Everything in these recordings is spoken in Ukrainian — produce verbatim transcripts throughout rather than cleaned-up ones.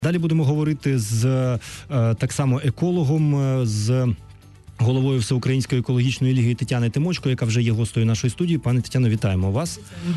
Далі будемо говорити з е, так само екологом, е, з головою Всеукраїнської екологічної ліги Тетяною Тимочко, яка вже є гостею нашої студії. Пане Тетяно, вітаємо вас.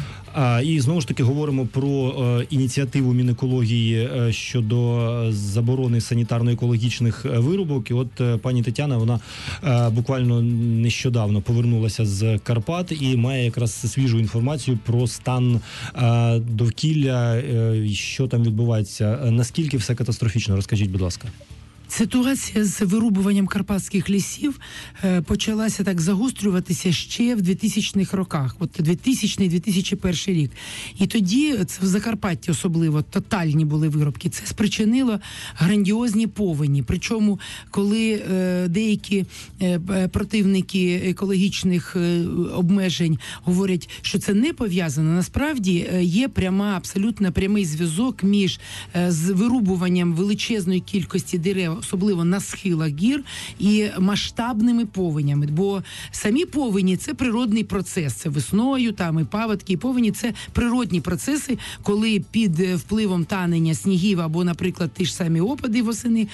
А, і знову ж таки говоримо про е, ініціативу Мінекології е, щодо заборони санітарно-екологічних вирубок. І от е, пані Тетяна, вона е, буквально нещодавно повернулася з Карпат і має якраз свіжу інформацію про стан е, довкілля, е, що там відбувається. Наскільки все катастрофічно? Розкажіть, будь ласка. Ситуація з вирубуванням карпатських лісів е, почалася так загострюватися ще в двохтисячних роках, от дві тисячний - дві тисячі перший рік. І тоді, це в Закарпатті особливо, тотальні були вирубки. Це спричинило грандіозні повені. Причому, коли е, деякі е, противники екологічних е, обмежень говорять, що це не пов'язано, насправді е, є пряма, абсолютно прямий зв'язок між е, з вирубуванням величезної кількості дерев, особливо на схилах гір, і масштабними повенями. Бо самі повені – це природний процес. Це весною, там і паводки, і повені – це природні процеси, коли під впливом танення снігів або, наприклад, ті ж самі опади восени,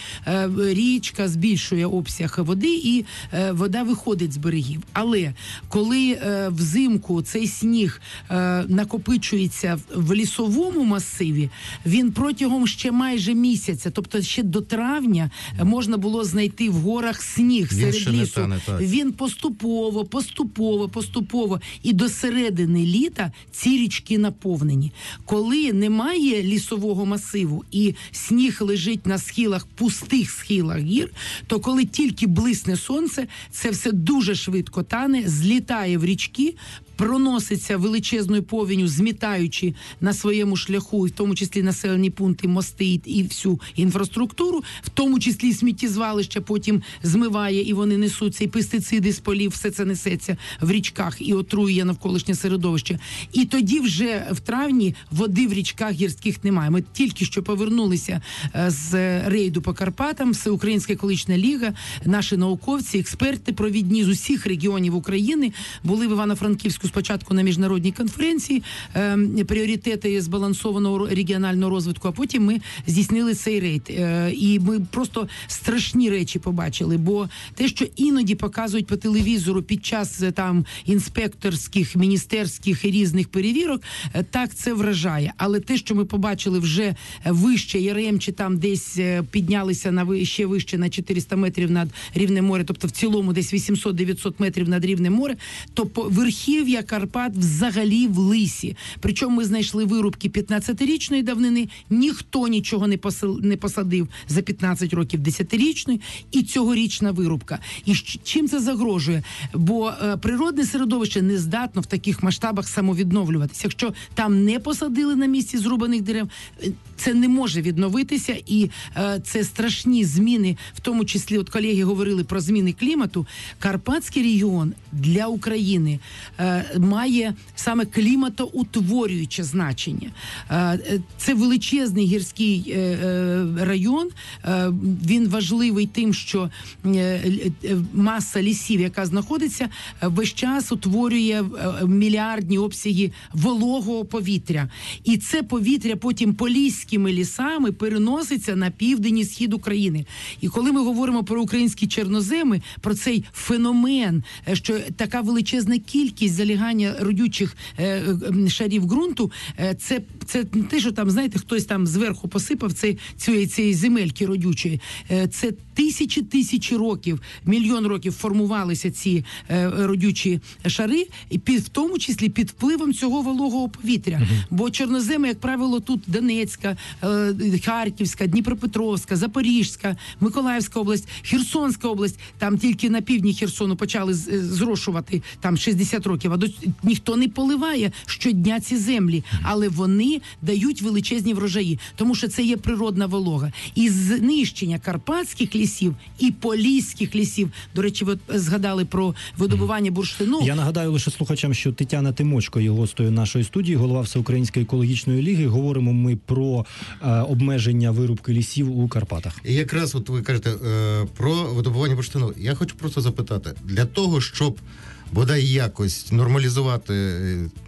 річка збільшує обсяг води і вода виходить з берегів. Але коли взимку цей сніг накопичується в лісовому масиві, він протягом ще майже місяця, тобто ще до травня, можна було знайти в горах сніг серед лісу. Тане, він поступово, поступово, поступово і до середини літа ці річки наповнені. Коли немає лісового масиву і сніг лежить на схилах, пустих схилах гір, то коли тільки блисне сонце, це все дуже швидко тане, злітає в річки, проноситься величезною повінню, змітаючи на своєму шляху, в тому числі населені пункти, мости і всю інфраструктуру, в тому числі сміттєзвалища потім змиває, і вони несуться, і пестициди з полів, все це несеться в річках і отруює навколишнє середовище. І тоді вже в травні води в річках гірських немає. Ми тільки що повернулися з рейду по Карпатам, Всеукраїнська екологічна ліга, наші науковці, експерти провідні з усіх регіонів України були в Івано-Франківську спочатку на міжнародній конференції е, пріоритети збалансованого регіонального розвитку, а потім ми здійснили цей рейд. Е, і ми просто страшні речі побачили, бо те, що іноді показують по телевізору під час там інспекторських, міністерських і різних перевірок, е, так це вражає. Але те, що ми побачили вже вище Яремчі, там десь піднялися на ще вище на чотириста метрів над рівнем моря, тобто в цілому десь вісімсот - дев'ятсот метрів над рівнем моря, то по верхів'я Карпат взагалі в лисі. Причому ми знайшли вирубки п'ятнадцятирічної давнини, ніхто нічого не, посил, не посадив за п'ятнадцять років десятирічної, і цьогорічна вирубка. І чим це загрожує? Бо е, природне середовище не здатно в таких масштабах самовідновлюватися. Якщо там не посадили на місці зрубаних дерев, це не може відновитися, і е, це страшні зміни, в тому числі, от колеги говорили про зміни клімату. Карпатський регіон для України е, має саме кліматоутворююче значення. Е, це величезний гірський е, е, район, е, він важливий тим, що е, е, маса лісів, яка знаходиться, весь час утворює е, мільярдні обсяги вологого повітря. І це повітря потім поліськими лісами переноситься на південь і схід України. І коли ми говоримо про українські чорноземи, про цей феномен, що така величезна кількість залягання родючих е, шарів ґрунту, е, це, це не те, що там, знаєте, хтось там зверху посипав цей, цієї, цієї земельки родючої. Е, це тисячі тисячі років, мільйон років формувалися ці е, родючі шари, і під, в тому числі під впливом цього вологого повітря. Uh-huh. Бо чорноземи, як правило, тут Донецька, е, Харківська, Дніпропетровська, Запорізька, Миколаївська область, Херсонська область, там тільки на півдні Херсону почали зрошувати там шістдесят років, а до, ніхто не поливає щодня ці землі, але вони дають величезні врожаї, тому що це є природна волога. І знищення карпатських лісів і поліських лісів, до речі, ви згадали про видобування бурштину. Я нагадаю лише слухачам, що Тетяна Тимочко є гостею нашої студії, голова Всеукраїнської екологічної ліги. Говоримо ми про е, обмеження вирубки лісів у Карпатах. І якраз от ви кажете е, про видобування бурштину. Я хочу просто запитати, для того, щоб бодай якось нормалізувати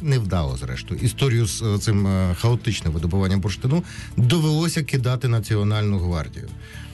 невдало зрештою, історію з е, цим е, хаотичним видобуванням бурштину довелося кидати Національну гвардію.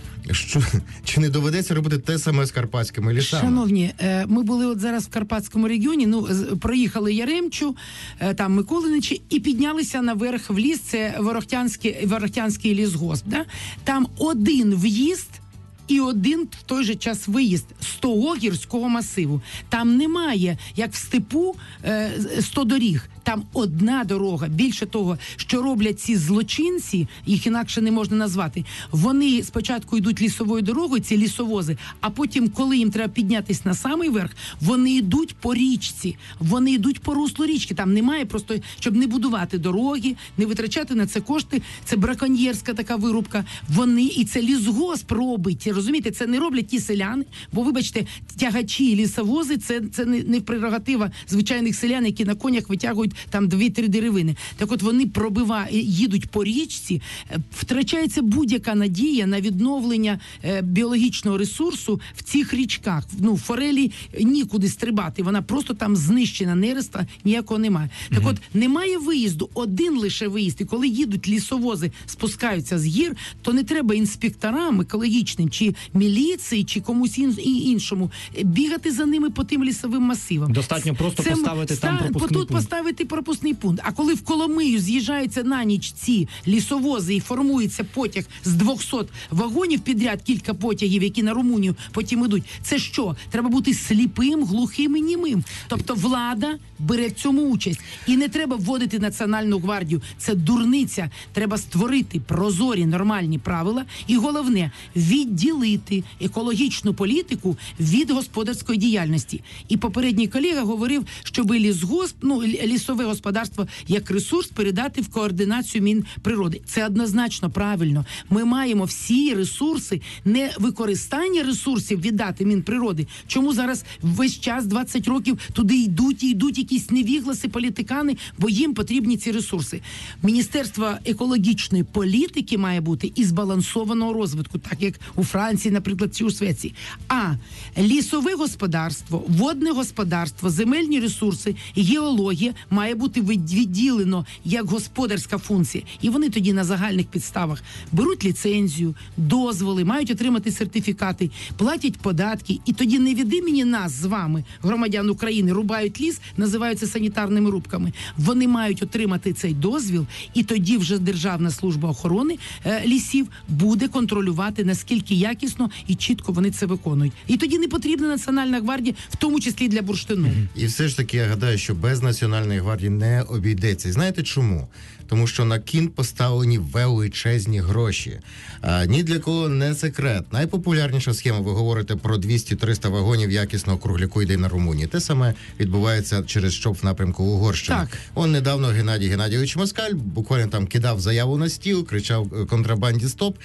Що, чи не доведеться робити те саме з карпатськими лісами? Шановні, е, ми були от зараз в Карпатському регіоні, ну, з- проїхали Яремчу, е, там Миколиничі, і піднялися наверх в ліс, це Ворохтянський, Ворохтянський лісгосп, да? Там один в'їзд і один в той же час виїзд з того гірського масиву. Там немає, як в степу, е, сто доріг. Там одна дорога. Більше того, що роблять ці злочинці, їх інакше не можна назвати, вони спочатку йдуть лісовою дорогою, ці лісовози, а потім, коли їм треба піднятися на самий верх, вони йдуть по річці, вони йдуть по руслу річки. Там немає просто, щоб не будувати дороги, не витрачати на це кошти. Це браконьєрська така вирубка. Вони, і це лісгосп робить, розумієте, це не роблять ті селяни, бо, вибачте, тягачі і лісовози, це, це не, не прерогатива звичайних селян, які на конях витягують там дві-три деревини. Так от вони пробивають, їдуть по річці, е, втрачається будь-яка надія на відновлення е, біологічного ресурсу в цих річках. Ну, форелі нікуди стрибати, вона просто там знищена, нереста ніякого немає. Так от, немає виїзду, один лише виїзд. І коли їдуть лісовози, спускаються з гір, то не треба інспекторам екологічним, чи міліції, чи комусь ін- і іншому е, бігати за ними по тим лісовим масивам. Достатньо просто Це м- поставити там ста- пропускний тут пункт. поставити пропускний пункт. А коли в Коломию з'їжджаються на ніч ці лісовози і формується потяг з двохсот вагонів підряд, кілька потягів, які на Румунію потім ідуть, це що? Треба бути сліпим, глухим і німим. Тобто влада бере в цьому участь. І не треба вводити Національну гвардію. Це дурниця. Треба створити прозорі, нормальні правила. І головне, відділити екологічну політику від господарської діяльності. І попередній колега говорив, щоб лісгосп, ну, лі- лісове господарство як ресурс передати в координацію Мінприроди. Це однозначно правильно. Ми маємо всі ресурси, не використання ресурсів віддати Мінприроди. Чому зараз весь час, двадцять років, туди йдуть і йдуть якісь невігласи, політикани, бо їм потрібні ці ресурси. Міністерство екологічної політики має бути і збалансованого розвитку, так як у Франції, наприклад, чи у Швеції. А лісове господарство, водне господарство, земельні ресурси, геологія має бути від- відділено як господарська функція. І вони тоді на загальних підставах беруть ліцензію, дозволи, мають отримати сертифікати, платять податки. І тоді не від імені нас з вами, громадян України, рубають ліс, називаються санітарними рубками. Вони мають отримати цей дозвіл, і тоді вже Державна служба охорони е, лісів буде контролювати, наскільки якісно і чітко вони це виконують. І тоді не потрібна Національна гвардія, в тому числі для бурштину. І все ж таки, я гадаю, що без Національної гвардії не обійдеться. І знаєте чому? Тому що на кін поставлені величезні гроші. А, ні для кого не секрет. Найпопулярніша схема, ви говорите про двісті-триста вагонів якісного кругляку йде на Румунії. Те саме відбувається через ЩОП в напрямку Угорщини. Так. Он недавно Геннадій Геннадійович Москаль буквально там кидав заяву на стіл, кричав е, контрабанді «стоп».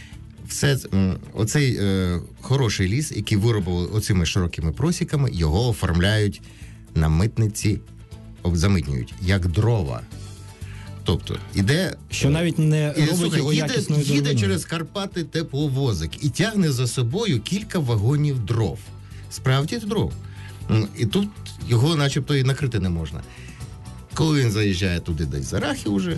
Все це, м, оцей е, хороший ліс, який виробили оцими широкими просіками, його оформляють на митниці, об- замитнюють, як дрова. Тобто, іде... Що навіть не І, робить слухай, його їде, якісною їде деревиною. через Карпати тепловозик і тягне за собою кілька вагонів дров. Справді дров. М, І тут його начебто і накрити не можна. Коли він заїжджає туди десь за Рахи уже,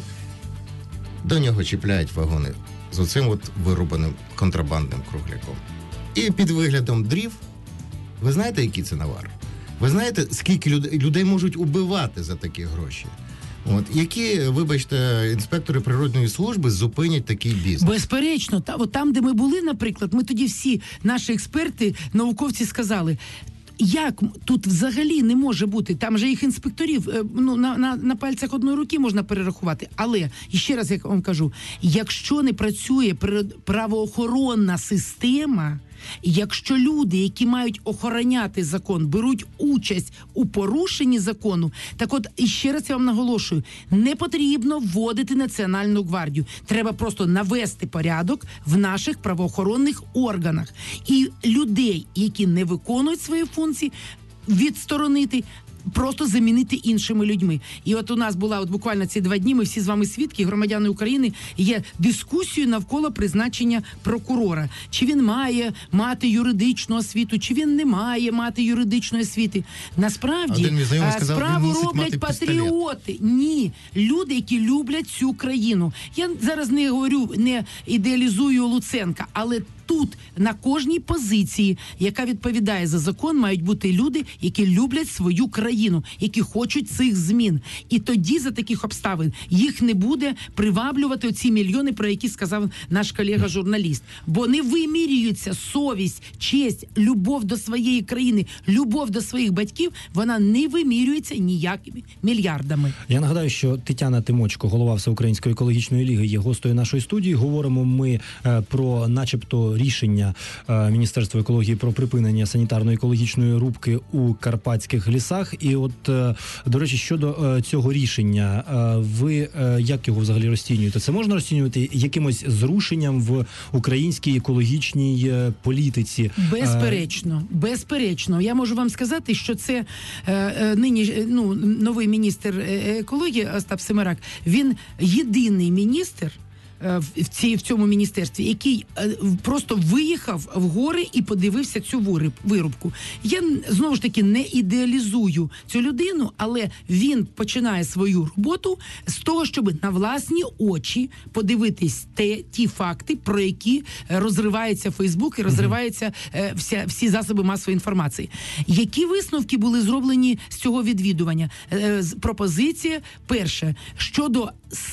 до нього чіпляють вагони з оцим от вирубаним контрабандним кругляком. І під виглядом дрів, ви знаєте, який це навар? Ви знаєте, скільки людей, людей можуть убивати за такі гроші? От, які, вибачте, інспектори природної служби зупинять такий бізнес? Безперечно, та от там, де ми були, наприклад, ми тоді всі наші експерти, науковці сказали. Як тут взагалі не може бути? Там же їх інспекторів е, ну, на, на, на пальцях одної руки можна перерахувати. Але, і ще раз я вам кажу, якщо не працює природ- правоохоронна система, якщо люди, які мають охороняти закон, беруть участь у порушенні закону, так от, і ще раз я вам наголошую, не потрібно вводити Національну гвардію. Треба просто навести порядок в наших правоохоронних органах. І людей, які не виконують свої функції, відсторонити, просто замінити іншими людьми. І от у нас була от буквально ці два дні, ми всі з вами свідки, громадяни України, є дискусією навколо призначення прокурора. Чи він має мати юридичну освіту, чи він не має мати юридичної освіти. Насправді, Один мій знайомий сказав, справу він мусить роблять мати пістолет. патріоти. Ні. Люди, які люблять цю країну. Я зараз не говорю, не ідеалізую Луценка, але тут на кожній позиції, яка відповідає за закон, мають бути люди, які люблять свою країну, які хочуть цих змін. І тоді за таких обставин їх не буде приваблювати оці мільйони, про які сказав наш колега-журналіст. Бо не вимірюється совість, честь, любов до своєї країни, любов до своїх батьків, вона не вимірюється ніякими мільярдами. Я нагадаю, що Тетяна Тимочко, голова Всеукраїнської екологічної ліги, є гостею нашої студії. Говоримо ми е, про начебто рішення е, Міністерства екології про припинення санітарно-екологічної рубки у карпатських лісах. І от, е, до речі, щодо е, цього рішення, е, ви е, як його взагалі розцінюєте? Це можна розцінювати якимось зрушенням в українській екологічній е, політиці? Безперечно, безперечно. Я можу вам сказати, що це е, е, нині ну, новий міністр екології Остап Семерак, він єдиний міністр в цій в цьому міністерстві, який просто виїхав в гори і подивився цю вирубку. Я знову ж таки не ідеалізую цю людину, але він починає свою роботу з того, щоб на власні очі подивитись те, ті факти, про які розривається Фейсбук і розриваються вся, всі засоби масової інформації. Які висновки були зроблені з цього відвідування? Пропозиція перша щодо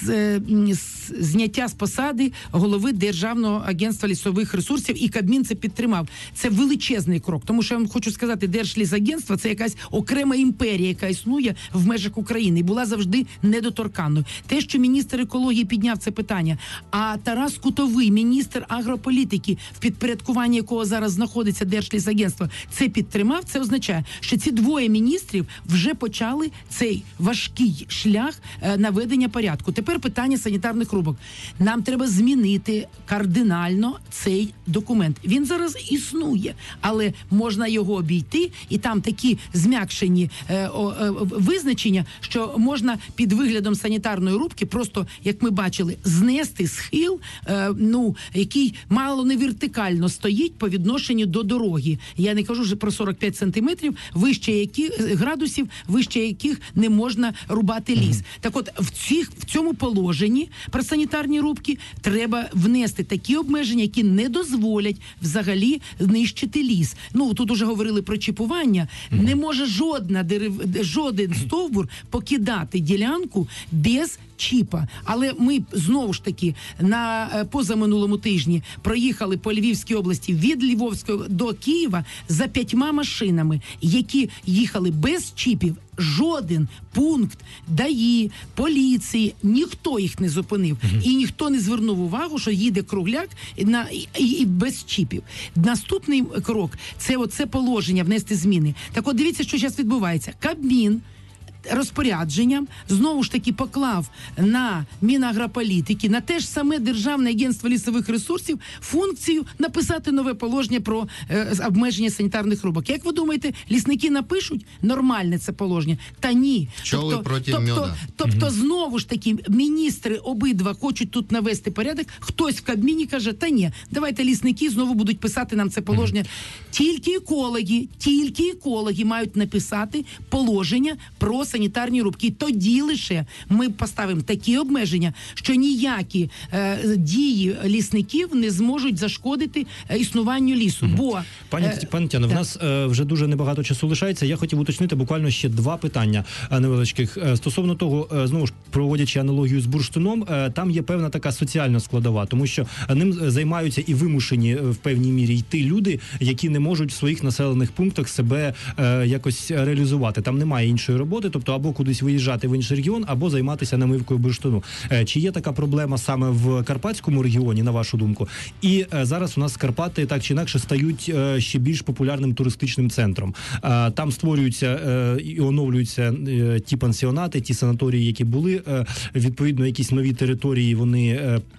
зняття з посади голови Державного агентства лісових ресурсів, і Кабмін це підтримав. Це величезний крок, тому що я вам хочу сказати, Держлісагентство – це якась окрема імперія, яка існує в межах України і була завжди недоторканною. Те, що міністр екології підняв це питання, а Тарас Кутовий, міністр агрополітики, в підпорядкуванні якого зараз знаходиться Держлісагентство, це підтримав, це означає, що ці двоє міністрів вже почали цей важкий шлях е, наведення порядку. Тепер питання санітарних рубок. Нам треба змінити кардинально цей документ. Він зараз існує, але можна його обійти, і там такі зм'якшені е, о, е, визначення, що можна під виглядом санітарної рубки просто, як ми бачили, знести схил, е, ну, який мало не вертикально стоїть по відношенню до дороги. Я не кажу вже про сорок п'ять сантиметрів, вище яких градусів, вище яких не можна рубати ліс. Mm-hmm. Так от, в, цих, в цьому положенні про санітарні рубки треба внести такі обмеження, які не дозволять взагалі знищити ліс. Ну, тут уже говорили про чіпування. Mm-hmm. Не може жодна дерев... жоден стовбур покидати ділянку без чіпа. Але ми, знову ж таки, на позаминулому тижні проїхали по Львівській області від Львовського до Києва за п'ятьма машинами, які їхали без чіпів. Жоден пункт ДАІ, поліції, ніхто їх не зупинив. Uh-huh. І ніхто не звернув увагу, що їде кругляк на, і, і без чіпів. Наступний крок – це оце положення, внести зміни. Так от дивіться, що зараз відбувається. Кабмін розпорядженням знову ж таки поклав на Мінагрополітики, на те ж саме Державне агентство лісових ресурсів функцію написати нове положення про е, обмеження санітарних рубок. Як ви думаєте, лісники напишуть нормальне це положення? Та ні. Пчоли тобто, проти тобто, мьода. тобто угу. знову ж таки міністри обидва хочуть тут навести порядок, хтось в Кабміні каже, та ні, давайте лісники знову будуть писати нам це положення. Угу. Тільки екологи, тільки екологи мають написати положення про санітарні рубки. І тоді лише ми поставимо такі обмеження, що ніякі е, дії лісників не зможуть зашкодити е, існуванню лісу. Угу. Бо пані е, пані Тетяно, в нас е, вже дуже небагато часу лишається. Я хотів уточнити буквально ще два питання е, невеличких. Е, стосовно того, е, знову ж проводячи аналогію з бурштином, е, там є певна така соціальна складова, тому що ним займаються і вимушені в певній мірі йти люди, які не можуть в своїх населених пунктах себе е, якось реалізувати. Там немає іншої роботи, тобто або кудись виїжджати в інший регіон, або займатися намивкою бурштину. Е, чи є така проблема саме в Карпатському регіоні, на вашу думку? І е, зараз у нас Карпати так чи інакше стають е, ще більш популярним туристичним центром. Е, там створюються е, і оновлюються е, ті пансіонати, ті санаторії, які були. Е, відповідно, якісь нові території вони е,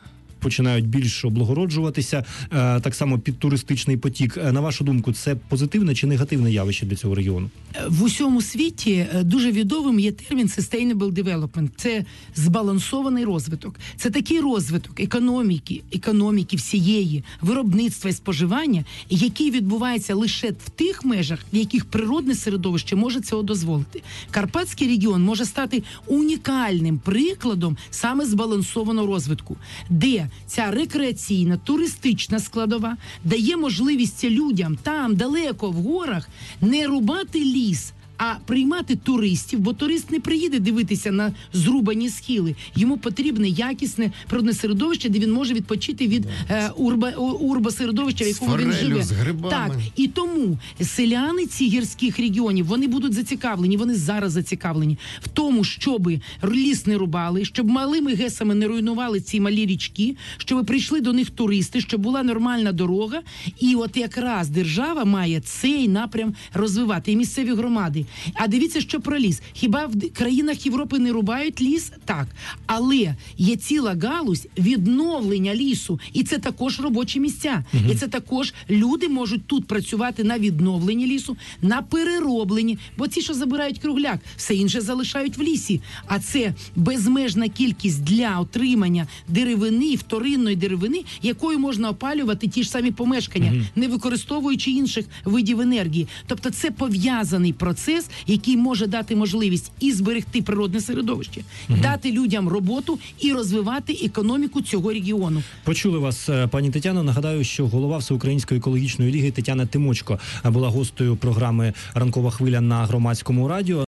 починають більш облагороджуватися, е, так само під туристичний потік. Е, На вашу думку, це позитивне чи негативне явище для цього регіону? В усьому світі е, дуже відомим є термін sustainable development. Це збалансований розвиток. Це такий розвиток економіки, економіки всієї, виробництва і споживання, який відбувається лише в тих межах, в яких природне середовище може цього дозволити. Карпатський регіон може стати унікальним прикладом саме збалансованого розвитку, де ця рекреаційна, туристична складова дає можливість людям там, далеко в горах, не рубати ліс, а приймати туристів, бо турист не приїде дивитися на зрубані схили. Йому потрібне якісне природне середовище, де він може відпочити від е, урба, урбосередовища, в якому він фореллю, живе. з грибами. Так, і тому селяни цих гірських регіонів, вони будуть зацікавлені, вони зараз зацікавлені в тому, щоб ліс не рубали, щоб малими гесами не руйнували ці малі річки, щоб прийшли до них туристи, щоб була нормальна дорога. І от якраз держава має цей напрям розвивати, і місцеві громади. А дивіться, що про ліс. Хіба в країнах Європи не рубають ліс? Так. Але є ціла галузь відновлення лісу. І це також робочі місця. Угу. І це також люди можуть тут працювати на відновленні лісу, на переробленні. Бо ті, що забирають кругляк, все інше залишають в лісі. А це безмежна кількість для отримання деревини, вторинної деревини, якою можна опалювати ті ж самі помешкання, угу. не використовуючи інших видів енергії. Тобто це пов'язаний процес, який може дати можливість і зберегти природне середовище, угу. дати людям роботу і розвивати економіку цього регіону. Почули вас, пані Тетяно. Нагадаю, що голова Всеукраїнської екологічної ліги Тетяна Тимочко була гостею програми «Ранкова хвиля» на Громадському радіо.